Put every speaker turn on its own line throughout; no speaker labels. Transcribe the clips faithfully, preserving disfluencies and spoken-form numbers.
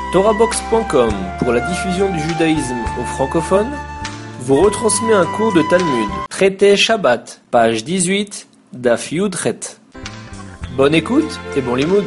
Torahbox point com, pour la diffusion du judaïsme aux francophones, vous retransmet un cours de Talmud, traité Shabbat, page dix-huit, Daf Yud Chet. Bonne écoute et bon limoud.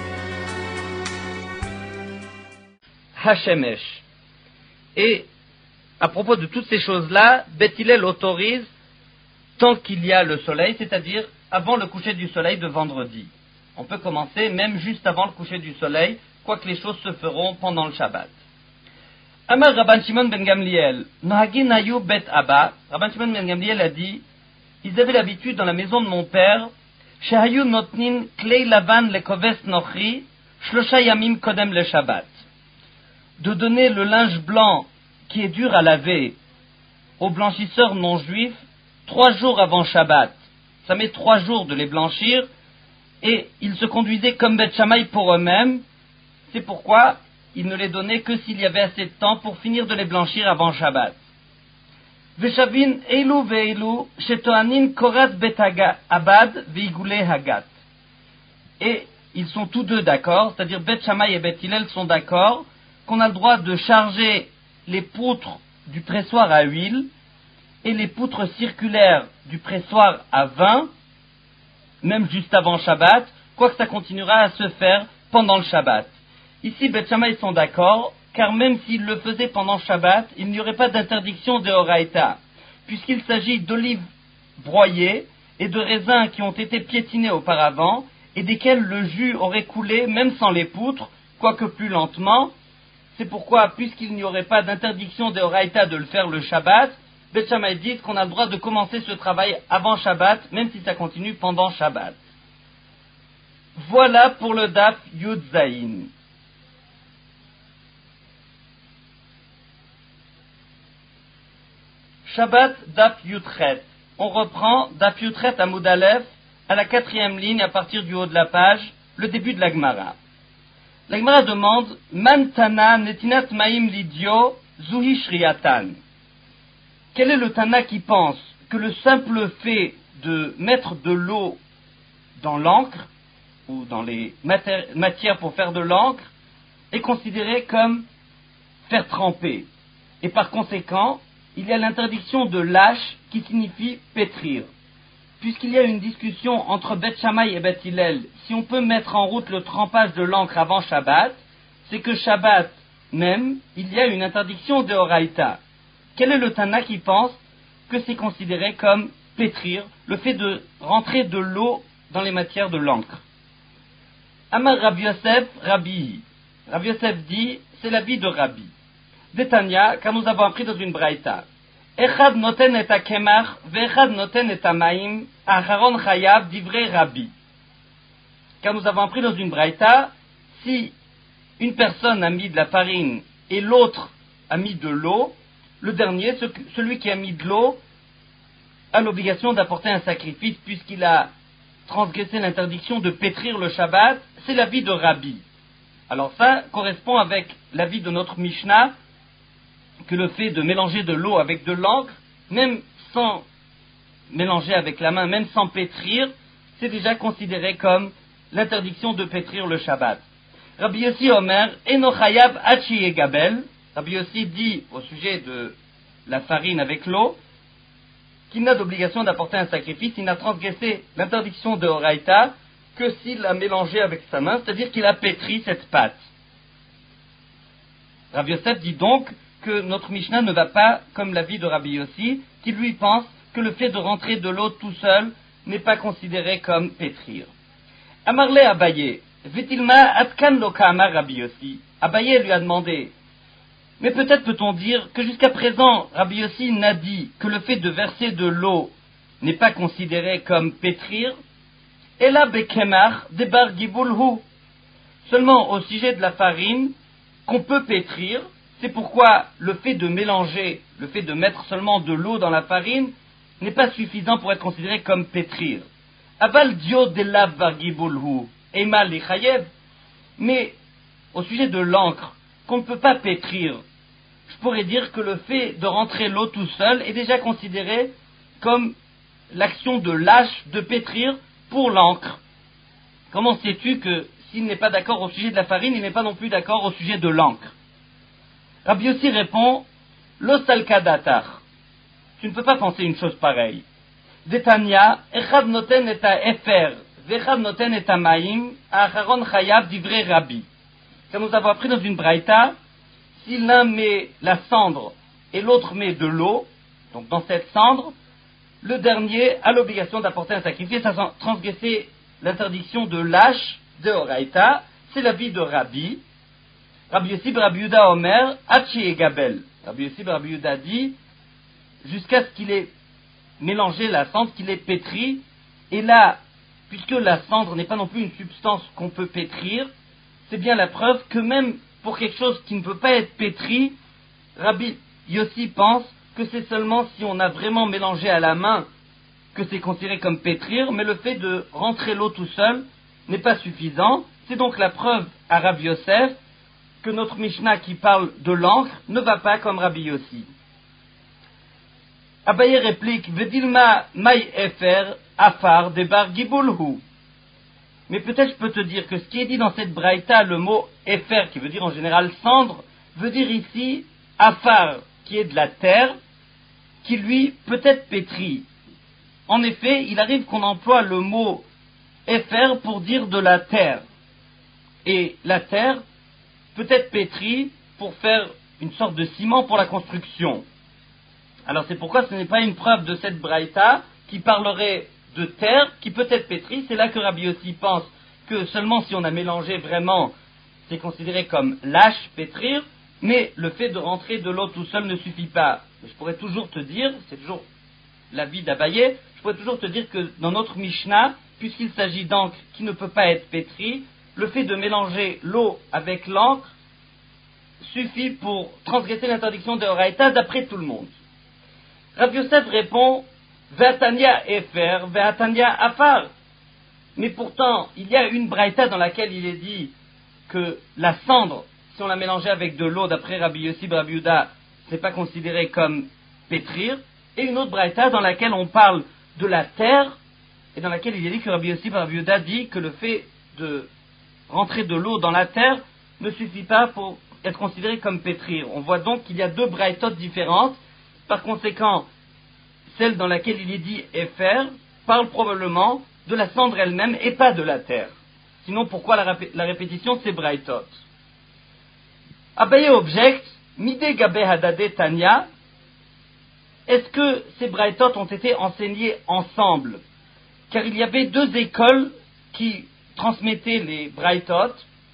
Hashemesh. Et à propos de toutes ces choses-là, Beth Hillel autorise tant qu'il y a le soleil, c'est-à-dire avant le coucher du soleil de vendredi. On peut commencer même juste avant le coucher du soleil, quoique les choses se feront pendant le Shabbat. Amar Rabban Shimon ben Gamliel, Nohagin hayu bet Abba. Rabban Shimon ben Gamliel a dit, ils avaient l'habitude dans la maison de mon père, Shehayu notnin klei lavan lekoves nochri, shlosha yamim kodem le Shabbat, de donner le linge blanc qui est dur à laver aux blanchisseurs non juifs trois jours avant Shabbat. Ça met trois jours de les blanchir, et ils se conduisaient comme Beth Shammai pour eux-mêmes. C'est pourquoi il ne les donnait que s'il y avait assez de temps pour finir de les blanchir avant Shabbat. Veshavin eilu veilu shetoanin korat bet abad veigule hagat. Et ils sont tous deux d'accord, c'est-à-dire Beth Shammai et Beth Hillel sont d'accord qu'on a le droit de charger les poutres du pressoir à huile et les poutres circulaires du pressoir à vin, même juste avant Shabbat, quoique ça continuera à se faire pendant le Shabbat. Ici, Beth Shammai sont d'accord, car même s'ils le faisaient pendant Shabbat, il n'y aurait pas d'interdiction de Horaïta, puisqu'il s'agit d'olives broyées et de raisins qui ont été piétinés auparavant, et desquels le jus aurait coulé même sans les poutres, quoique plus lentement. C'est pourquoi, puisqu'il n'y aurait pas d'interdiction de Horaïta de le faire le Shabbat, Beth Shammai dit qu'on a le droit de commencer ce travail avant Shabbat, même si ça continue pendant Shabbat. Voilà pour le Daf Yud Zayin. Shabbat Daf Yud Chet. On reprend Daf Yud Chet Amud Aleph à la quatrième ligne à partir du haut de la page, le début de la Gemara. La Gemara demande Man Tana netinat maim lidio zuhi shriatan. Quel est le Tana qui pense que le simple fait de mettre de l'eau dans l'encre ou dans les matières pour faire de l'encre est considéré comme faire tremper, et par conséquent il y a l'interdiction de lâche qui signifie pétrir. Puisqu'il y a une discussion entre Beth Shammai et Beth Hillel, si on peut mettre en route le trempage de l'encre avant Shabbat, c'est que Shabbat même, il y a une interdiction de Horaïta. Quel est le Tana qui pense que c'est considéré comme pétrir, le fait de rentrer de l'eau dans les matières de l'encre? Amar Rabbi Yosef, Rabbi. Rabbi Yosef dit, c'est l'avis de Rabbi. Détania, car nous avons appris dans une braïta. Echad noten et akemach, ve'echad noten et amaim, acharon chayav divrei Rabbi. Car nous avons appris dans une braïta, si une personne a mis de la farine et l'autre a mis de l'eau, le dernier, celui qui a mis de l'eau, a l'obligation d'apporter un sacrifice puisqu'il a transgressé l'interdiction de pétrir le Shabbat. C'est l'avis de Rabbi. Alors ça correspond avec l'avis de notre Mishnah, que le fait de mélanger de l'eau avec de l'encre, même sans mélanger avec la main, même sans pétrir, c'est déjà considéré comme l'interdiction de pétrir le Shabbat. Rabbi Yossi Omer, Eno Chayab Hachi Egabel. Rabbi Yossi dit au sujet de la farine avec l'eau qu'il n'a d'obligation d'apporter un sacrifice, il n'a transgressé l'interdiction de Horaïta que s'il l'a mélangé avec sa main, c'est-à-dire qu'il a pétri cette pâte. Rabbi Yosef dit donc que notre Mishnah ne va pas comme l'avis de Rabbi Yossi, qui lui pense que le fait de rentrer de l'eau tout seul n'est pas considéré comme pétrir. Amarle Abaye, Vetilma Atkan Loka Amar Rabbi Yossi. Abaye lui a demandé, mais peut-être peut-on dire que jusqu'à présent, Rabbi Yossi n'a dit que le fait de verser de l'eau n'est pas considéré comme pétrir. Ela bekemar debar gibulhu. Seulement au sujet de la farine, qu'on peut pétrir, c'est pourquoi le fait de mélanger, le fait de mettre seulement de l'eau dans la farine, n'est pas suffisant pour être considéré comme pétrir. Aval dio delav bar gibulhu, ema lichayev. Mais au sujet de l'encre, qu'on ne peut pas pétrir, je pourrais dire que le fait de rentrer l'eau tout seul est déjà considéré comme l'action de lâche, de pétrir pour l'encre. Comment sais-tu que s'il n'est pas d'accord au sujet de la farine, il n'est pas non plus d'accord au sujet de l'encre. Rabbi Yossi répond, Lo salkadatar. Tu ne peux pas penser une chose pareille. Detania, echad noten et a efer, vechad noten et a maim, acharon chayav divrei rabbi. Comme nous avons appris dans une braïta, si l'un met la cendre et l'autre met de l'eau, donc dans cette cendre, le dernier a l'obligation d'apporter un sacrifice à transgresser l'interdiction de l'âche de Horaïta, c'est l'avis de Rabbi. Rabbi Yossi ben Rabbi Yehuda Omer, Hachi et Gabel. Rabbi Yossi ben Rabbi Yehuda dit, jusqu'à ce qu'il ait mélangé la cendre, qu'il ait pétri, et là, puisque la cendre n'est pas non plus une substance qu'on peut pétrir, c'est bien la preuve que même pour quelque chose qui ne peut pas être pétri, Rabbi Yossi pense que c'est seulement si on a vraiment mélangé à la main que c'est considéré comme pétrir, mais le fait de rentrer l'eau tout seul n'est pas suffisant. C'est donc la preuve à Rabbi Yosef que notre Mishnah qui parle de l'encre ne va pas comme Rabbi Yossi. Abaye réplique, Vedilma mai efer afar debar gibulhu. Mais peut-être je peux te dire que ce qui est dit dans cette braïta, le mot efer, qui veut dire en général cendre, veut dire ici afar, qui est de la terre, qui lui peut être pétri. En effet, il arrive qu'on emploie le mot efer pour dire de la terre. Et la terre peut être pétrie pour faire une sorte de ciment pour la construction. Alors c'est pourquoi ce n'est pas une preuve de cette braïta qui parlerait de terre qui peut être pétrie. C'est là que Rabbi Yossi pense que seulement si on a mélangé vraiment, c'est considéré comme lâche pétrir, mais le fait de rentrer de l'eau tout seul ne suffit pas. Je pourrais toujours te dire, c'est toujours l'avis d'Abaye, je pourrais toujours te dire que dans notre Mishnah, puisqu'il s'agit d'encre qui ne peut pas être pétrie, le fait de mélanger l'eau avec l'encre suffit pour transgresser l'interdiction de Horaïta d'après tout le monde. Rabbi Yosef répond, Ve'atania efer, ve'atania afar. Mais pourtant, il y a une braïta dans laquelle il est dit que la cendre, si on la mélangeait avec de l'eau, d'après Rabbi Yossi ben Rabbi Yehuda, ce n'est pas considéré comme pétrir, et une autre braïta dans laquelle on parle de la terre, et dans laquelle il est dit que Rabbi Yossi ben Rabbi Yehuda dit que le fait de rentrer de l'eau dans la terre ne suffit pas pour être considéré comme pétrir. On voit donc qu'il y a deux braïtotes différentes. Par conséquent, celle dans laquelle il est dit Efer parle probablement de la cendre elle-même et pas de la terre. Sinon, pourquoi la, répé- la répétition c'est braïtot? Abaye objecte, Mide Gabe Hadade Tanya, est-ce que ces braïtot ont été enseignés ensemble? Car il y avait deux écoles qui transmettaient les braïtot,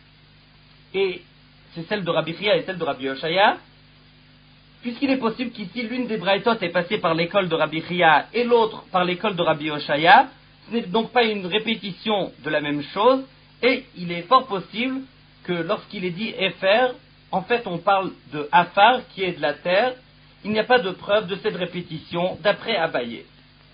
et c'est celle de Rabbi Chia et celle de Rabbi Yoshaya. Puisqu'il est possible qu'ici l'une des braïtot est passée par l'école de Rabbi Chia et l'autre par l'école de Rabbi Yoshaya, ce n'est donc pas une répétition de la même chose, et il est fort possible que lorsqu'il est dit Efer, en fait on parle de Afar, qui est de la terre. Il n'y a pas de preuve de cette répétition d'après Abaye.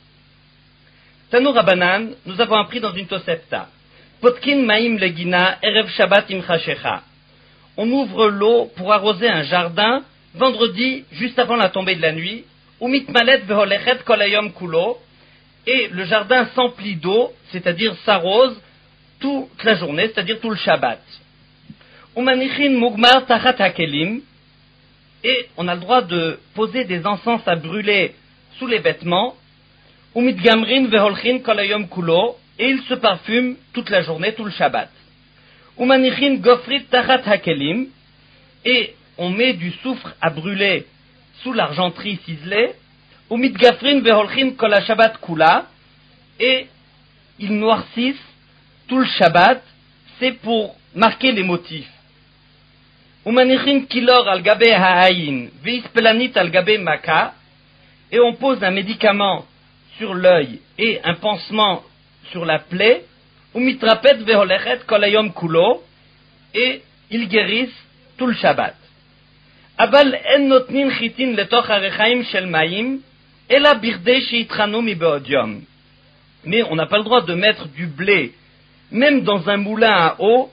Tanu Rabanan, nous avons appris dans une Tosefta, Potkin Maim Legina Erev Shabbat Im Chashecha. On ouvre l'eau pour arroser un jardin vendredi, juste avant la tombée de la nuit, Umit Malet Veholechet Kolayom Kulo, et le jardin s'emplit d'eau, c'est-à-dire s'arrose, toute la journée, c'est-à-dire tout le Shabbat. Umanichin Mugmar Tachat Hakelim, et on a le droit de poser des encens à brûler sous les vêtements, Umit Gamrin Veholchin Kolayom Kulo, et il se parfume toute la journée, tout le Shabbat. Umanichin Gofrit Tachat Hakelim, et on met du soufre à brûler sous l'argenterie ciselée, ou mitgafrin veholchin kol ha-shabbat kula, et ils noircissent tout le Shabbat, c'est pour marquer les motifs. Ou manichin kilor al gabe ha'ayin, veispelanit al gabe maka, et on pose un médicament sur l'œil et un pansement sur la plaie, ou mitrapet veholechet kol hayom kulo, et ils guérissent tout le Shabbat. אבל אין נותנים חיטין לתוך הרחיים של מים, אלא בכדי שיתחנו מבעוד יום. Mais on n'a pas le droit de mettre du blé, même dans un moulin à eau,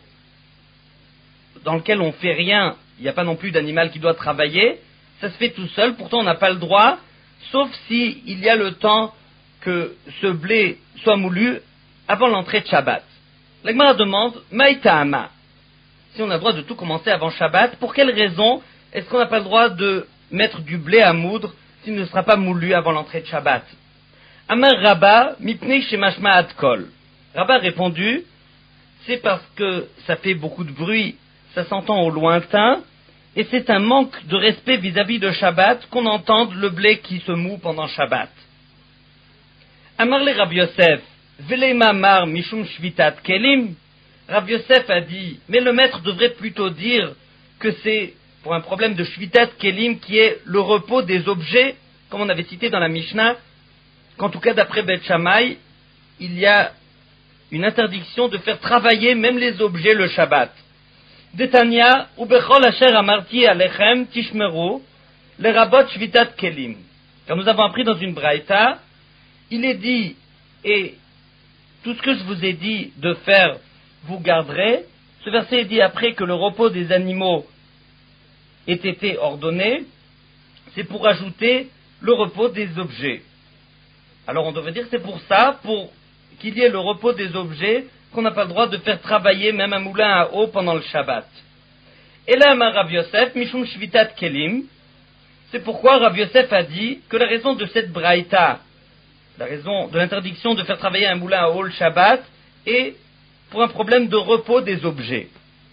dans lequel on ne fait rien, il n'y a pas non plus d'animal qui doit travailler, ça se fait tout seul, pourtant on n'a pas le droit, sauf s'il y a le temps que ce blé soit moulu avant l'entrée de Shabbat. La Gemara demande, Maïta'ama. Si on a le droit de tout commencer avant Shabbat, pour quelle raison est-ce qu'on n'a pas le droit de mettre du blé à moudre s'il ne sera pas moulu avant l'entrée de Shabbat? Amar Rabba, mipnei shemashma adkol. Rabba a répondu, c'est parce que ça fait beaucoup de bruit, ça s'entend au lointain, et c'est un manque de respect vis-à-vis de Shabbat qu'on entende le blé qui se moue pendant Shabbat. Amar le Rabbi Yosef, velei mamar mishum shvitat kelim. Rabbi Yosef a dit, mais le maître devrait plutôt dire que c'est pour un problème de shvitat kelim qui est le repos des objets, comme on avait cité dans la Mishnah, qu'en tout cas d'après Beth Shammai, il y a une interdiction de faire travailler même les objets le Shabbat. Detania, ubechol asher amarti alechem tishmeru, le rabot shvitat kelim. Car nous avons appris dans une braïta, il est dit, et tout ce que je vous ai dit de faire, vous garderez. Ce verset est dit après que le repos des animaux ait été ordonné, c'est pour ajouter le repos des objets. Alors on devrait dire que c'est pour ça, pour qu'il y ait le repos des objets, qu'on n'a pas le droit de faire travailler même un moulin à eau pendant le Shabbat. Et là, Rav Yosef, Mishum Shvitat Kelim, c'est pourquoi Rav Yosef a dit que la raison de cette braïta, la raison de l'interdiction de faire travailler un moulin à eau le Shabbat, est pour un problème de repos des objets.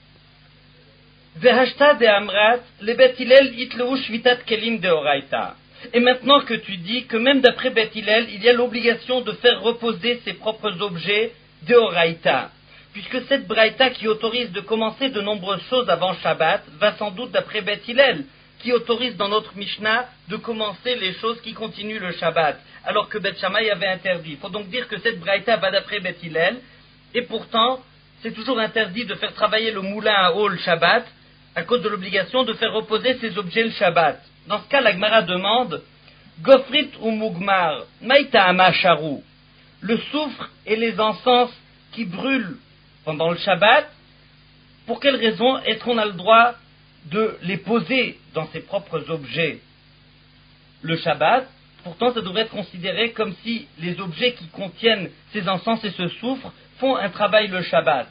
Vehashta de Amrat, le Bet Hillel itleu Shvitat Kelim de Oraita. Et maintenant que tu dis que même d'après Bet Hillel, il y a l'obligation de faire reposer ses propres objets de Oraita, puisque cette braïta qui autorise de commencer de nombreuses choses avant Shabbat va sans doute d'après Bet Hillel, qui autorise dans notre Mishnah de commencer les choses qui continuent le Shabbat, alors que Bet Shammai avait interdit. Il faut donc dire que cette braïta va d'après Bet Hillel, et pourtant, c'est toujours interdit de faire travailler le moulin à eau le Shabbat, à cause de l'obligation de faire reposer ses objets le Shabbat. Dans ce cas, la Gemara demande, Gofrit ou Mugmar, Maïta Amasharu, le soufre et les encens qui brûlent pendant le Shabbat, pour quelle raison est-ce qu'on a le droit de les poser dans ses propres objets le Shabbat? Pourtant, ça devrait être considéré comme si les objets qui contiennent ces encens et ce soufre font un travail le Shabbat.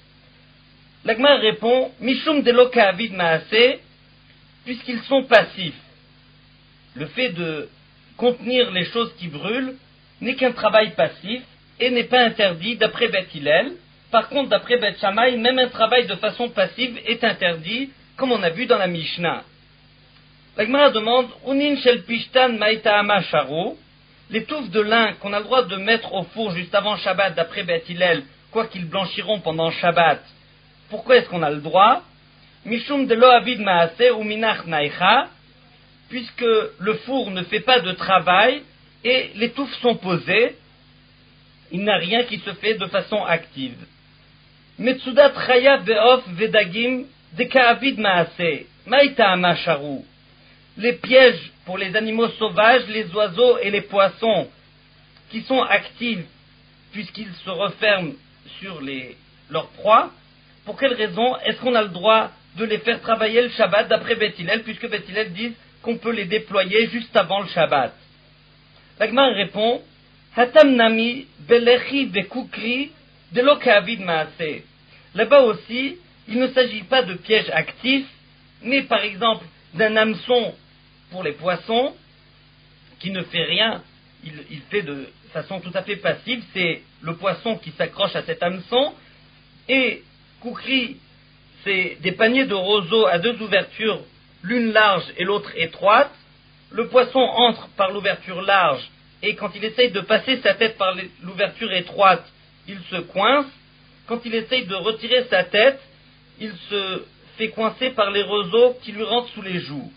La Gemara répond, Mishum de Lokaavid Maaseh, puisqu'ils sont passifs. Le fait de contenir les choses qui brûlent n'est qu'un travail passif et n'est pas interdit d'après Bet Hillel. Par contre, d'après Bet Shammai, même un travail de façon passive est interdit, comme on a vu dans la Mishnah. La Gemara demande, Unin shel pishtan maïta'ama sharu, les touffes de lin qu'on a le droit de mettre au four juste avant Shabbat d'après Bet Hillel, quoi qu'ils blanchiront pendant Shabbat, pourquoi est-ce qu'on a le droit? Mishum de lo avid maaseh ou minach naïcha, puisque le four ne fait pas de travail et les touffes sont posées, il n'y a rien qui se fait de façon active. Metsudat chaya ve'of vedagim de ka'avid maaseh, maïta'ama sharu, les pièges pour les animaux sauvages, les oiseaux et les poissons qui sont actifs puisqu'ils se referment sur les, leurs proies, pour quelle raison est-ce qu'on a le droit de les faire travailler le Shabbat d'après Bet Hillel, puisque Bet Hillel dit qu'on peut les déployer juste avant le Shabbat? La Gemara répond, Hatam nami belechi bekukri de lo ka'avid maaseh. Là-bas aussi, il ne s'agit pas de pièges actifs, mais par exemple d'un hameçon pour les poissons, qui ne fait rien, il, il fait de façon tout à fait passive, c'est le poisson qui s'accroche à cet hameçon, et Koukri, c'est des paniers de roseaux à deux ouvertures, l'une large et l'autre étroite. Le poisson entre par l'ouverture large, et quand il essaye de passer sa tête par l'ouverture étroite, il se coince. Quand il essaye de retirer sa tête, il se fait coincer par les roseaux qui lui rentrent sous les joues.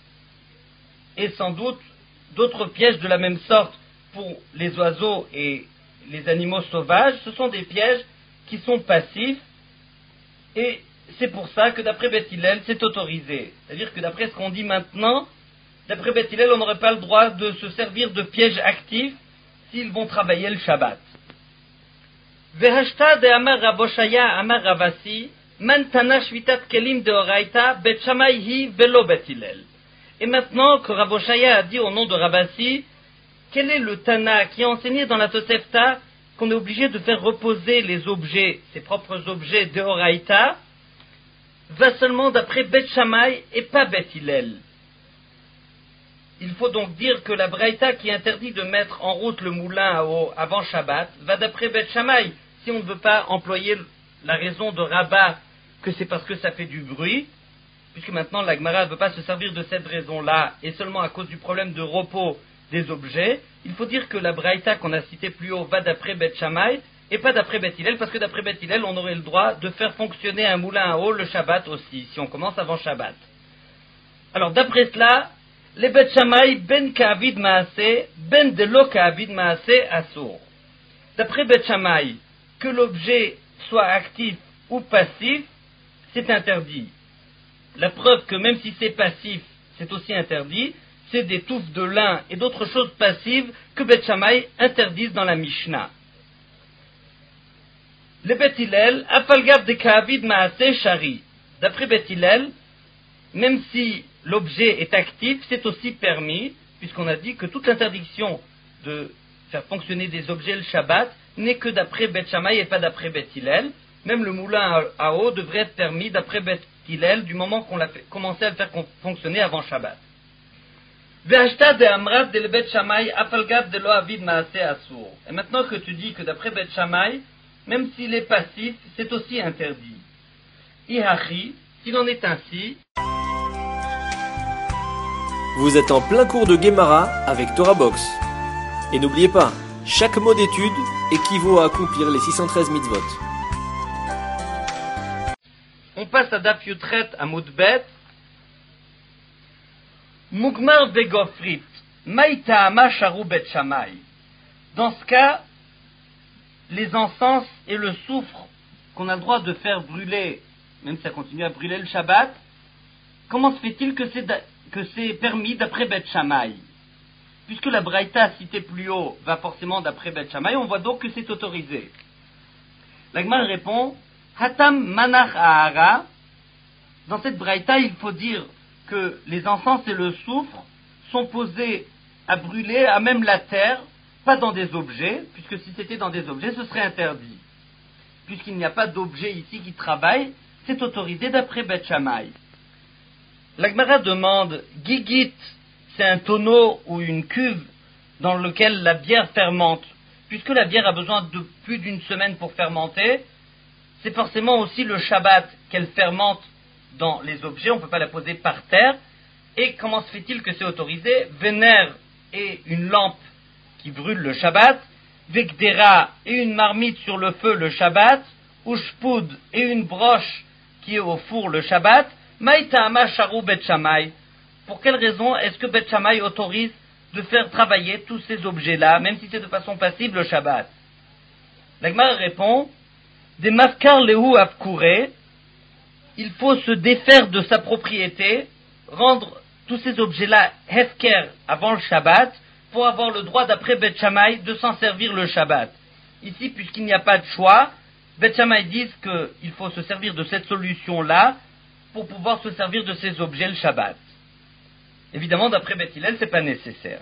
Et sans doute, d'autres pièges de la même sorte pour les oiseaux et les animaux sauvages, ce sont des pièges qui sont passifs, et c'est pour ça que d'après Bet Hillel, c'est autorisé. C'est-à-dire que d'après ce qu'on dit maintenant, d'après Bet Hillel, on n'aurait pas le droit de se servir de pièges actifs s'ils vont travailler le Shabbat. Vehashta de Amar Raboshaya Amar Ravasi, Mantana Shvitat Kelim de Oraita, Bet Shammai hi velo Bet Hillel. Et maintenant que Raboshaya a dit au nom de Ravasi, quel est le Tana qui a enseigné dans la Tosefta qu'on est obligé de faire reposer les objets, ses propres objets de Horaïta, va seulement d'après Bet Shammai et pas Bet Hillel. Il faut donc dire que la Braïta qui interdit de mettre en route le moulin à eau avant Shabbat va d'après Bet Shammai, si on ne veut pas employer la raison de Rabat que c'est parce que ça fait du bruit, puisque maintenant la Gemara ne veut pas se servir de cette raison-là, et seulement à cause du problème de repos des objets, il faut dire que la Braïta qu'on a citée plus haut va d'après Bet Shammai, et pas d'après Bet Hillel, parce que d'après Bet Hillel, on aurait le droit de faire fonctionner un moulin à eau le Shabbat aussi, si on commence avant Shabbat. Alors d'après cela, les Bet Shammai, ben ka'avid ma'aseh, ben de lo ka'avid ma'aseh asur. D'après Bet Shammai, que l'objet soit actif ou passif, c'est interdit. La preuve que même si c'est passif, c'est aussi interdit, c'est des touffes de lin et d'autres choses passives que Bet Shammai interdisent dans la Mishnah. Le Bet Hillel, afalgav de ka'avid ma'aseh shari. D'après Bet Hillel, même si l'objet est actif, c'est aussi permis, puisqu'on a dit que toute l'interdiction de faire fonctionner des objets le Shabbat n'est que d'après Bet Shammai et pas d'après Bet Hillel. Même le moulin à eau devrait être permis d'après Bet Hillel du moment qu'on l'a fait, commencé à le faire fonctionner avant Shabbat. Ve'ashta de amrat de le Bet Shammai afalgav de lo avid maaseh asur. Et maintenant que tu dis que d'après Bet Shammai, même s'il est passif, c'est aussi interdit. Ihachi, s'il en est ainsi.
Vous êtes en plein cours de Gemara avec Torah Box. Et n'oubliez pas, chaque mot d'étude équivaut à accomplir les six cent treize mitzvot.
On passe à Daf Yutret à Moudbet. Mugmar Begofrit, Maïta'ama Sharu Bet Shammai. Dans ce cas, les encens et le soufre qu'on a le droit de faire brûler, même si ça continue à brûler le Shabbat, comment se fait-il que c'est, que c'est permis d'après Bet Shammai? Puisque la Braïta citée plus haut va forcément d'après Bet Shammai, on voit donc que c'est autorisé. La Gemara répond, Hatam Manach Ahara. Dans cette Braïta, il faut dire que les encens et le soufre sont posés à brûler à même la terre, pas dans des objets, puisque si c'était dans des objets, ce serait interdit. Puisqu'il n'y a pas d'objet ici qui travaille, c'est autorisé d'après Bet Shammai. La Gemara demande, Gigit, c'est un tonneau ou une cuve dans lequel la bière fermente. Puisque la bière a besoin de plus d'une semaine pour fermenter, c'est forcément aussi le Shabbat qu'elle fermente dans les objets, on ne peut pas la poser par terre. Et comment se fait-il que c'est autorisé? Vénère et une lampe qui brûle le Shabbat, Vekdera et une marmite sur le feu le Shabbat, Ushpud et une broche qui est au four le Shabbat, Maïta'ama Sharu Bet Shammai. Pour quelle raison est-ce que Bet Shammai autorise de faire travailler tous ces objets-là, même si c'est de façon passive le Shabbat? La Gemara répond, des mafkar lehu afkure, il faut se défaire de sa propriété, rendre tous ces objets-là hefker avant le Shabbat, pour avoir le droit d'après Bet Shammai de s'en servir le Shabbat. Ici, puisqu'il n'y a pas de choix, Bet Shammai disent qu'il faut se servir de cette solution-là pour pouvoir se servir de ces objets le Shabbat. Évidemment, d'après Bet Hillel, ce n'est pas nécessaire.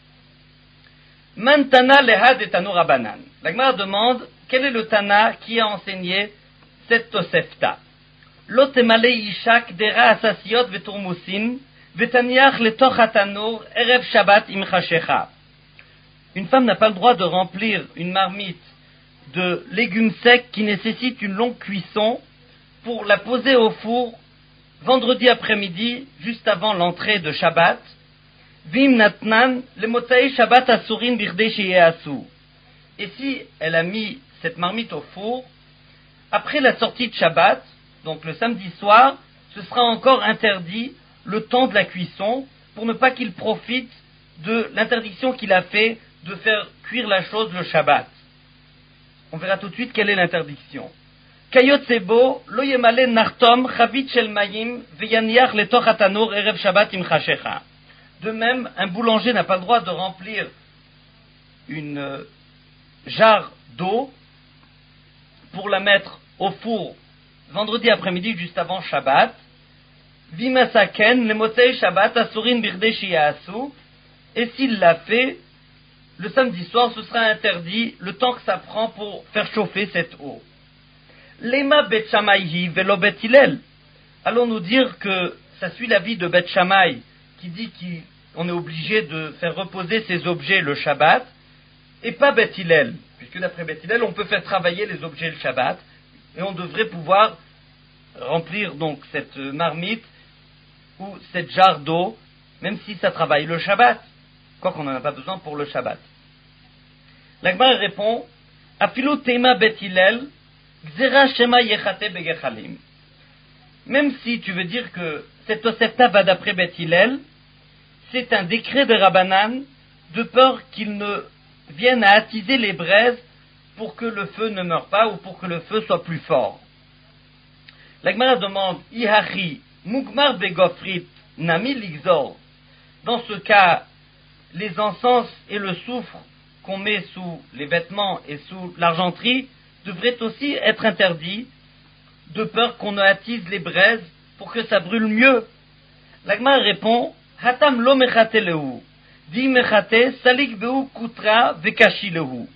Man Tana lehad et Tanu Rabanan. La Gemara demande quel est le Tana qui a enseigné cette Tosefta. Lo temale ishak dera asasiot veturmusin vetaniach letoch hatanur erev Shabbat im chashecha. Une femme n'a pas le droit de remplir une marmite de légumes secs qui nécessitent une longue cuisson pour la poser au four vendredi après-midi, juste avant l'entrée de Shabbat. Vim natnan le motzai Shabbat asurin birdei sheyeasu. Et si elle a mis cette marmite au four, après la sortie de Shabbat, donc le samedi soir, ce sera encore interdit le temps de la cuisson pour ne pas qu'il profite de l'interdiction qu'il a fait de faire cuire la chose le Shabbat. On verra tout de suite quelle est l'interdiction. Kayotsebo lo yemale nartom chavit shel mayim veyaniach letoch hatanur erev Shabbat im chashecha. De même, un boulanger n'a pas le droit de remplir une euh, jarre d'eau pour la mettre au four vendredi après-midi juste avant Shabbat. Vimasaken le motzei Shabbat asurin birdei sheyasu. Et s'il l'a fait, le samedi soir, ce sera interdit le temps que ça prend pour faire chauffer cette eau. Lema Bet Shammai velo Bet Hillel. Allons-nous dire que ça suit l'avis de Bet Shammai qui dit qu'on est obligé de faire reposer ces objets le Shabbat et pas Bet Hillel, puisque d'après Bet Hillel, on peut faire travailler les objets le Shabbat et on devrait pouvoir remplir donc cette marmite ou cette jarre d'eau, même si ça travaille le Shabbat, quoi qu'on n'en a pas besoin pour le Shabbat. La Gemara répond, Afilu tema Bet Hillel, gzera shema yechate begechalim. Même si tu veux dire que cette Tosefta va d'après Bet Hillel, c'est un décret de Rabbanan de peur qu'il ne vienne à attiser les braises pour que le feu ne meure pas ou pour que le feu soit plus fort. La Gemara demande, Ihachi, mugmar begofrit, nami ligzor. Dans ce cas, les encens et le soufre qu'on met sous les vêtements et sous l'argenterie devraient aussi être interdits, de peur qu'on ne attise les braises pour que ça brûle mieux. La Gemara répond, Hatam lo mechate lehu, di mechate salik behu kutra vekashi lehu.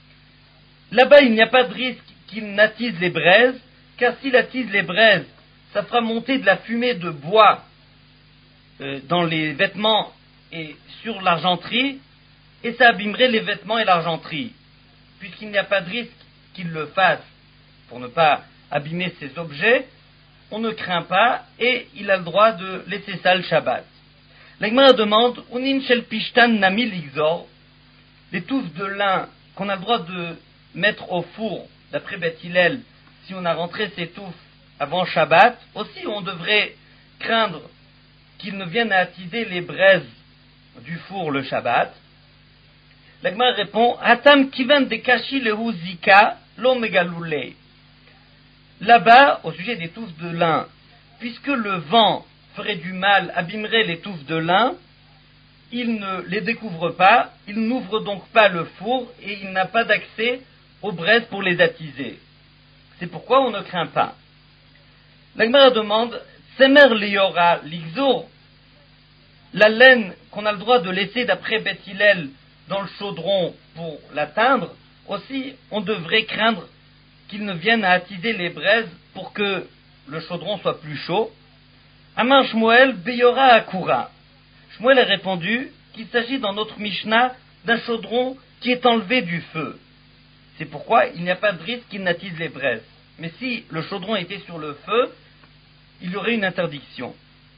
Là-bas, il n'y a pas de risque qu'il n'attise les braises, car s'il attise les braises, ça fera monter de la fumée de bois euh, dans les vêtements et sur l'argenterie, et ça abîmerait les vêtements et l'argenterie. Puisqu'il n'y a pas de risque qu'il le fasse pour ne pas abîmer ses objets, on ne craint pas et il a le droit de laisser ça le Shabbat. La Gemara demande, Unin shel pishtan nami ligzor, les touffes de lin qu'on a le droit de mettre au four, d'après Bet Hillel, si on a rentré ces touffes avant Shabbat, aussi on devrait craindre qu'ils ne viennent à attiser les braises du four le Shabbat. La Gemara répond, Hatam kivan de kashi lehu zika lo megalule. Là-bas, au sujet des touffes de lin, puisque le vent ferait du mal, abîmerait les touffes de lin, il ne les découvre pas, il n'ouvre donc pas le four et il n'a pas d'accès aux braises pour les attiser. C'est pourquoi on ne craint pas. La Gemara demande, Semer liora ligzor, la laine qu'on a le droit de laisser d'après Bet Hillel dans le chaudron pour l'atteindre, aussi on devrait craindre qu'il ne vienne à attiser les braises pour que le chaudron soit plus chaud. Amar Shmuel beyora akura. Shmuel a répondu qu'il s'agit dans notre Mishnah d'un chaudron qui est enlevé du feu. C'est pourquoi il n'y a pas de risque qu'il n'attise les braises. Mais si le chaudron était sur le feu, il y aurait une interdiction.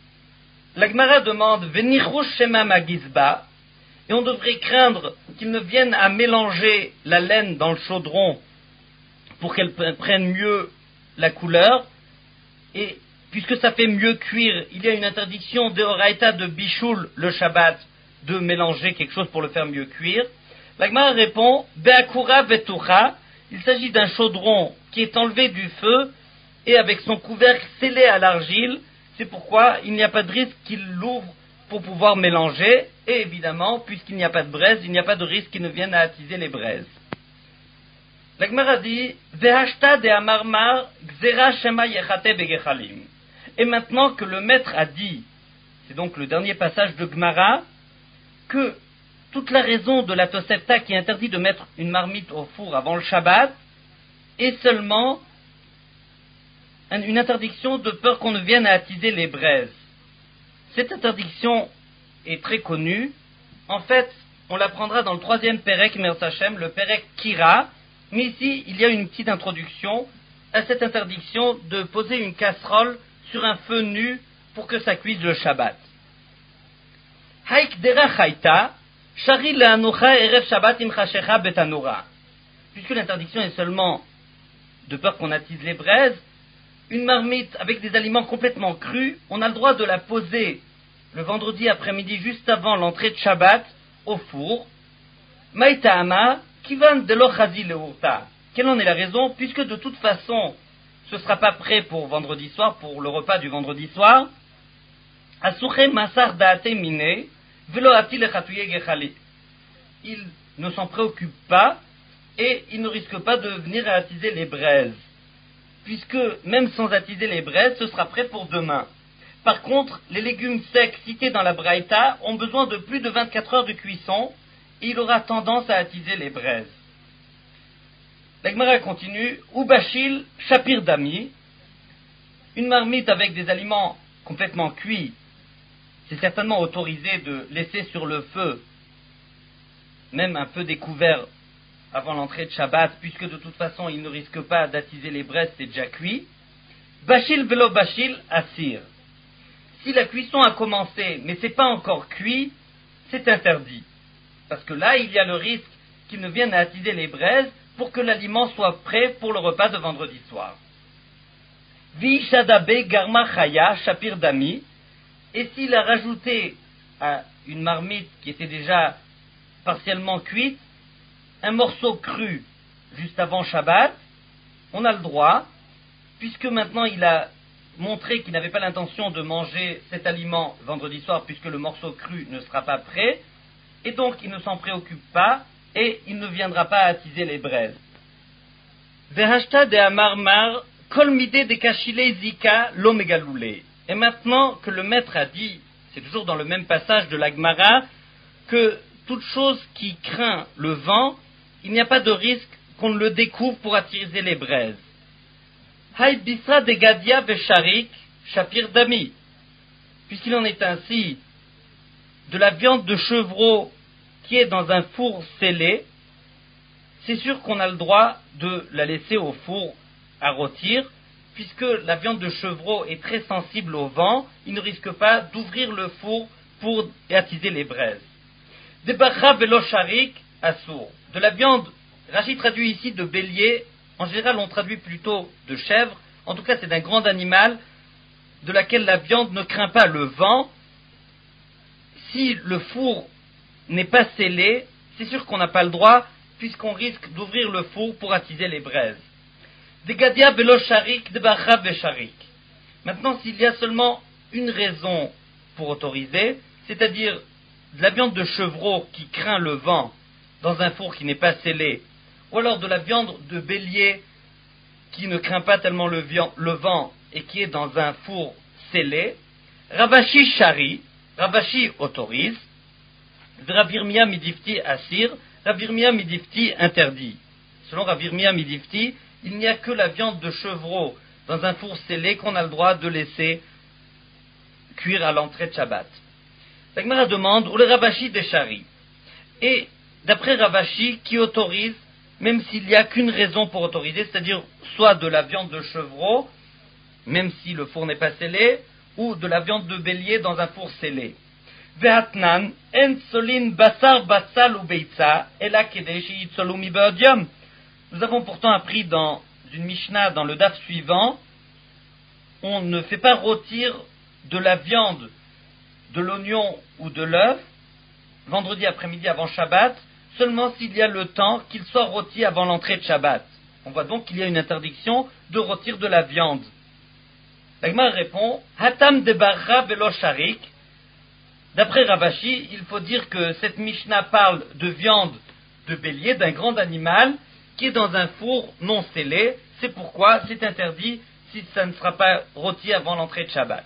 La Gemara demande Venichush shema magizba, et on devrait craindre qu'il ne vienne à mélanger la laine dans le chaudron pour qu'elle prenne mieux la couleur, et puisque ça fait mieux cuire, il y a une interdiction de Horaïta de Bichoul le Shabbat de mélanger quelque chose pour le faire mieux cuire. La Gemara répond Be'akura vetucha, il s'agit d'un chaudron qui est enlevé du feu et avec son couvercle scellé à l'argile, c'est pourquoi il n'y a pas de risque qu'il l'ouvre pour pouvoir mélanger, et évidemment, puisqu'il n'y a pas de braise, il n'y a pas de risque qu'il ne vienne à attiser les braises. La Gemara dit Vehashta de amarmar gzera shema yechate begechalim. Et maintenant que le maître a dit, c'est donc le dernier passage de Gemara, que toute la raison de la Tosefta qui interdit de mettre une marmite au four avant le Shabbat est seulement une interdiction de peur qu'on ne vienne à attiser les braises. Cette interdiction est très connue. En fait, on l'apprendra dans le troisième Perek Me'ez Hashem, le Perek Kira. Mais ici, il y a une petite introduction à cette interdiction de poser une casserole sur un feu nu pour que ça cuise le Shabbat. Haik dera chayta, shari le'anocha erev Shabbat im chashecha betanura. Puisque l'interdiction est seulement de peur qu'on attise les braises, une marmite avec des aliments complètement crus, on a le droit de la poser le vendredi après-midi juste avant l'entrée de Shabbat au four. Maïta'ama, kivan de l'ochazi leurta. Quelle en est la raison? Puisque de toute façon, ce ne sera pas prêt pour vendredi soir, pour le repas du vendredi soir. Asuche masar daate mine, velo ati lechatouye gechali. Il ne s'en préoccupe pas et il ne risque pas de venir à attiser les braises. Puisque même sans attiser les braises, ce sera prêt pour demain. Par contre, les légumes secs cités dans la Braïta ont besoin de plus de vingt-quatre heures de cuisson, et il aura tendance à attiser les braises. La Gemara continue, Ubashil Shapir Dami, une marmite avec des aliments complètement cuits, c'est certainement autorisé de laisser sur le feu, même un peu découvert avant l'entrée de Shabbat, puisque de toute façon il ne risque pas d'attiser les braises, c'est déjà cuit. Bashil velo bashil asir. Si la cuisson a commencé, mais c'est pas encore cuit, c'est interdit. Parce que là, il y a le risque qu'il ne vienne à attiser les braises pour que l'aliment soit prêt pour le repas de vendredi soir. Vi shadabe garma chaya shapir dami. Et s'il a rajouté à une marmite qui était déjà partiellement cuite, un morceau cru juste avant Shabbat, on a le droit, puisque maintenant il a montré qu'il n'avait pas l'intention de manger cet aliment vendredi soir, puisque le morceau cru ne sera pas prêt, et donc il ne s'en préoccupe pas, et il ne viendra pas attiser les braises. Vehashta de amarmar kol mide de kashile zika lo megaloule. Et maintenant que le maître a dit, c'est toujours dans le même passage de la Gemara, que toute chose qui craint le vent, il n'y a pas de risque qu'on ne le découvre pour attiser les braises. Hay bisra de gadia vesharik shapir dami. Puisqu'il en est ainsi de la viande de chevreau qui est dans un four scellé, c'est sûr qu'on a le droit de la laisser au four à rôtir, puisque la viande de chevreau est très sensible au vent, il ne risque pas d'ouvrir le four pour attiser les braises. De bacha velo sharik assour. De la viande, Rachid traduit ici de bélier, en général on traduit plutôt de chèvre, en tout cas c'est d'un grand animal de laquelle la viande ne craint pas le vent. Si le four n'est pas scellé, c'est sûr qu'on n'a pas le droit, puisqu'on risque d'ouvrir le four pour attiser les braises. Degadia velo sharik, debacha vesharik. Maintenant, s'il y a seulement une raison pour autoriser, c'est-à-dire de la viande de chevreau qui craint le vent dans un four qui n'est pas scellé, ou alors de la viande de bélier qui ne craint pas tellement le, vian, le vent et qui est dans un four scellé, Ravashi shari, Ravashi autorise, Ravirmia midifti assir, Ravirmia midifti interdit. Selon Ravirmia midifti, il n'y a que la viande de chevreau dans un four scellé qu'on a le droit de laisser cuire à l'entrée de Shabbat. La Gemara demande, ou le Ravashi des Shari. Et d'après Ravashi, qui autorise, même s'il n'y a qu'une raison pour autoriser, c'est-à-dire soit de la viande de chevreau, même si le four n'est pas scellé, ou de la viande de bélier dans un four scellé. Vehatnan, en solin basar basal ou beitza, ela kedeshi itzolu mi beodium. Nous avons pourtant appris dans une Mishnah, dans le daf suivant, on ne fait pas rôtir de la viande, de l'oignon ou de l'œuf, vendredi après-midi avant Shabbat, seulement s'il y a le temps qu'il soit rôti avant l'entrée de Shabbat. On voit donc qu'il y a une interdiction de rôtir de la viande. La Gemara répond, Hatam de barra velo sharik. D'après Ravashi, il faut dire que cette Mishnah parle de viande de bélier, d'un grand animal, qui est dans un four non scellé. C'est pourquoi c'est interdit si ça ne sera pas rôti avant l'entrée de Shabbat.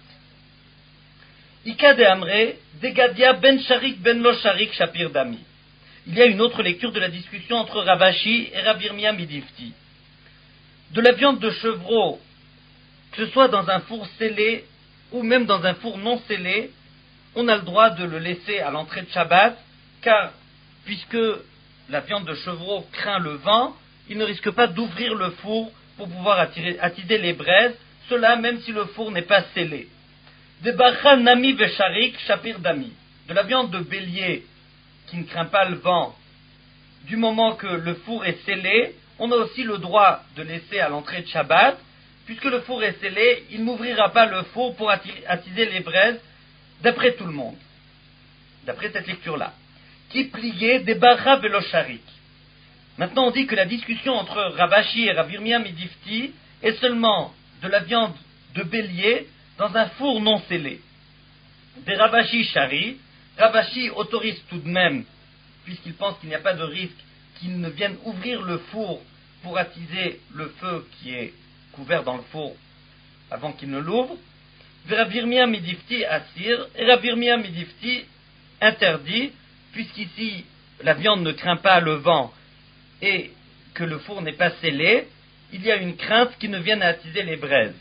Ika de Amre, Degadia ben sharik ben lo sharik shapir dami. Il y a une autre lecture de la discussion entre Ravashi et Ravirmia midifti. De la viande de chevreau, que ce soit dans un four scellé ou même dans un four non scellé, on a le droit de le laisser à l'entrée de Shabbat, car puisque la viande de chevreau craint le vent, il ne risque pas d'ouvrir le four pour pouvoir attirer, attiser les braises, cela même si le four n'est pas scellé. De barcha nami vesharik shapir dami. De la viande de bélier qui ne craint pas le vent, du moment que le four est scellé, on a aussi le droit de laisser à l'entrée de Shabbat, puisque le four est scellé, il n'ouvrira pas le four pour attirer, attiser les braises, d'après tout le monde, d'après cette lecture-là. Qui pliait des barra velo sharik. Maintenant, on dit que la discussion entre Ravashi et Ravirmia midifti est seulement de la viande de bélier dans un four non scellé. Des Ravashi shari, Ravashi autorise tout de même, puisqu'il pense qu'il n'y a pas de risque qu'il ne vienne ouvrir le four pour attiser le feu qui est couvert dans le four avant qu'il ne l'ouvre. Ravirmia midifti assir, et Ravirmia midifti interdit, puisqu'ici la viande ne craint pas le vent et que le four n'est pas scellé, il y a une crainte qui ne vienne à attiser les braises.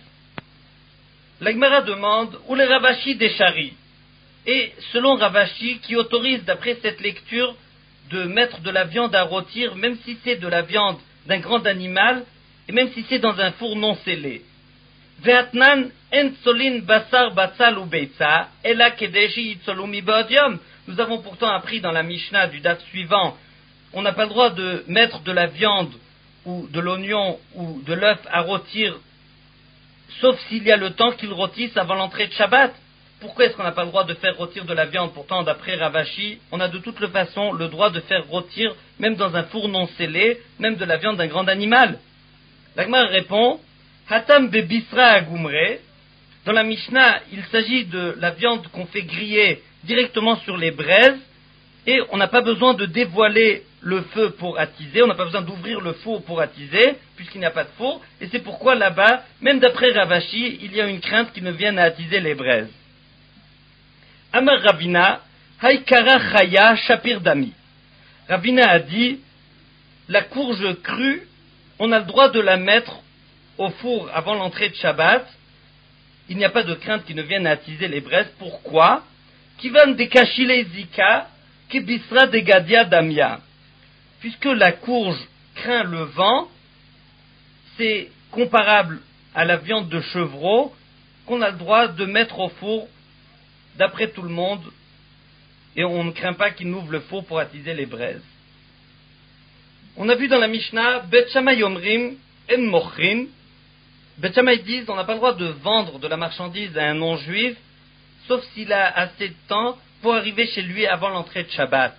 La Gemara demande où les Ravashi des Shari. Et selon Ravashi, qui autorise d'après cette lecture de mettre de la viande à rôtir, même si c'est de la viande d'un grand animal, et même si c'est dans un four non scellé. Ve'atnan en solin basar batzal ou beitza, ela kedeshi itzolumi ba'odium. Nous avons pourtant appris dans la Mishnah du daf suivant, on n'a pas le droit de mettre de la viande ou de l'oignon ou de l'œuf à rôtir, sauf s'il y a le temps qu'il rôtisse avant l'entrée de Shabbat. Pourquoi est-ce qu'on n'a pas le droit de faire rôtir de la viande? Pourtant, d'après Ravashi, on a de toute façon le droit de faire rôtir, même dans un four non scellé, même de la viande d'un grand animal. La Gemara répond, Hatam bebisra agumre. Dans la Mishnah, il s'agit de la viande qu'on fait griller directement sur les braises, et on n'a pas besoin de dévoiler le feu pour attiser, on n'a pas besoin d'ouvrir le four pour attiser, puisqu'il n'y a pas de four, et c'est pourquoi là-bas, même d'après Ravashi, il y a une crainte qui ne vienne à attiser les braises. Amar Ravina, Haïkara Chaya Shapir Dami. Ravina a dit, la courge crue, on a le droit de la mettre au four avant l'entrée de Shabbat. Il n'y a pas de crainte qui ne vienne à attiser les braises. Pourquoi? Kivan de Kachile Zika, Kibisra de Gadia Damia. Puisque la courge craint le vent, c'est comparable à la viande de chevreau qu'on a le droit de mettre au four d'après tout le monde, et on ne craint pas qu'il n'ouvre le four pour attiser les braises. On a vu dans la Mishnah, Bet Shammai Omrim en Mochrin. Bet Shammai disent, on n'a pas le droit de vendre de la marchandise à un non-juif, sauf s'il a assez de temps pour arriver chez lui avant l'entrée de Shabbat.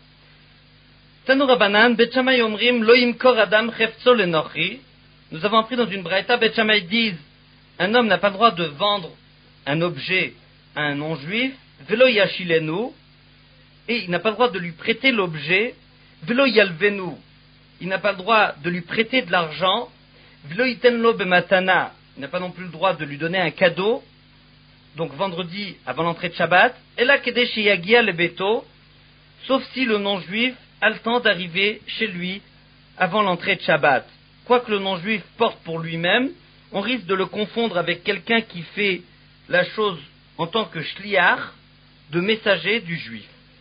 Tanu Rabbanan, Bet Shammai Omrim Lo Yimkor Adam Chefzo Lenochi. Nous avons appris dans une braïta, Bet Shammai disent, un homme n'a pas le droit de vendre un objet à un non-juif, velo yashilenu, et il n'a pas le droit de lui prêter l'objet, velo yalvenu, il n'a pas le droit de lui prêter de l'argent, velo yitenlo bematana, il n'a pas non plus le droit de lui donner un cadeau, donc vendredi avant l'entrée de Shabbat, et là kedesh yagia le beto, sauf si le non-juif a le temps d'arriver chez lui avant l'entrée de Shabbat. Quoi que le non-juif porte pour lui-même, on risque de le confondre avec quelqu'un qui fait la chose en tant que shliach, de messager du juif.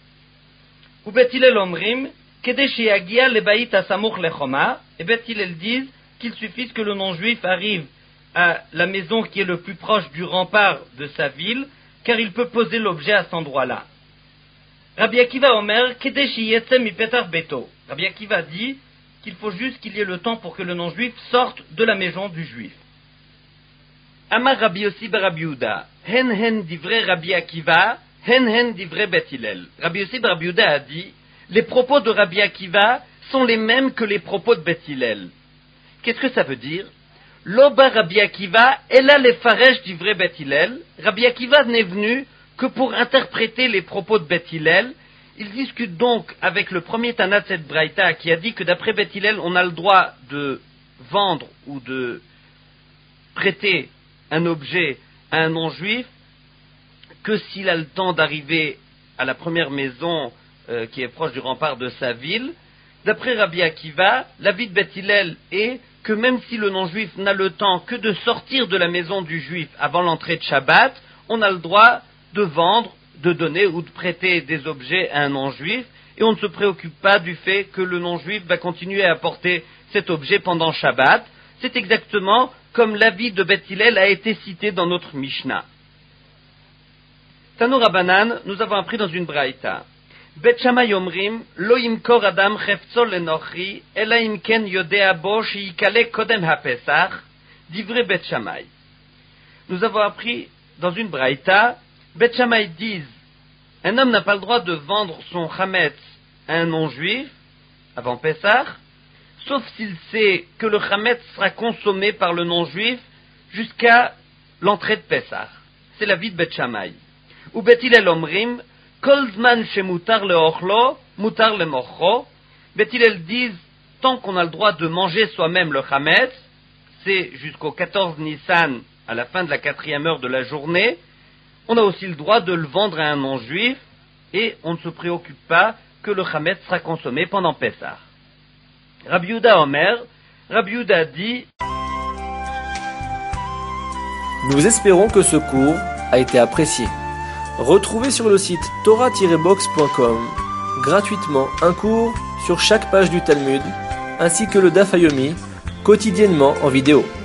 Ou Bet Hillel omrim, kedesh yagia lebayit asamuch lechoma, et Bet Hillel disent qu'il suffit que le non-juif arrive à la maison qui est le plus proche du rempart de sa ville, car il peut poser l'objet à cet endroit-là. Rabbi Akiva omer, kedesh yetze mipetar beto. Rabbi Akiva dit qu'il faut juste qu'il y ait le temps pour que le non-juif sorte de la maison du juif. Amar Rabbi Yossi bar Rabbi Yehuda, hen hen divrei Rabbi Akiva, hen hen divrei Bet Hillel. Rabbi Yossi bar Rabbi Yehuda a dit, les propos de Rabbi Akiva sont les mêmes que les propos de Bet Hillel. Qu'est-ce que ça veut dire? Lo bar Rabbi Akiva, ela le faresh divrei Bet Hillel. Rabbi Akiva n'est venu que pour interpréter les propos de Bet Hillel. Il discute donc avec le premier Tana de cette braïta qui a dit que d'après Bet Hillel, on a le droit de vendre ou de prêter un objet à un non-juif que s'il a le temps d'arriver à la première maison euh, qui est proche du rempart de sa ville. D'après Rabbi Akiva, l'avis de Bet Hillel est que même si le non-juif n'a le temps que de sortir de la maison du juif avant l'entrée de Shabbat, on a le droit de vendre, de donner ou de prêter des objets à un non-juif, et on ne se préoccupe pas du fait que le non-juif va continuer à porter cet objet pendant Shabbat. C'est exactement comme l'avis de Bet Hillel a été cité dans notre Mishnah. Tanu Rabbanan, nous avons appris dans une braïta. Bet Shammai omrim, lo yimkor adam chefzo lenochi, ela imken yodea bo sheyikale kodem hapesach, divrei Bet Shammai. Nous avons appris dans une braïta, Bet Shammai disent, un homme n'a pas le droit de vendre son chametz à un non-juif avant Pessah, sauf s'il sait que le chametz sera consommé par le non-juif jusqu'à l'entrée de Pessah. C'est l'avis de Bet Shammai. Ou Bet Hillel omrim, kol zman shemutar leochlo, mutar lemocho. Bet Hillel disent, tant qu'on a le droit de manger soi-même le chametz, c'est jusqu'au quatorze Nissan, à la fin de la quatrième heure de la journée, on a aussi le droit de le vendre à un non-juif, et on ne se préoccupe pas que le Hametz sera consommé pendant Pessah. Rabbi Yehuda Omer, Rabbi Yehuda dit:
Nous espérons que ce cours a été apprécié. Retrouvez sur le site torah tiret box point com gratuitement un cours sur chaque page du Talmud, ainsi que le Daf Yomi, quotidiennement en vidéo.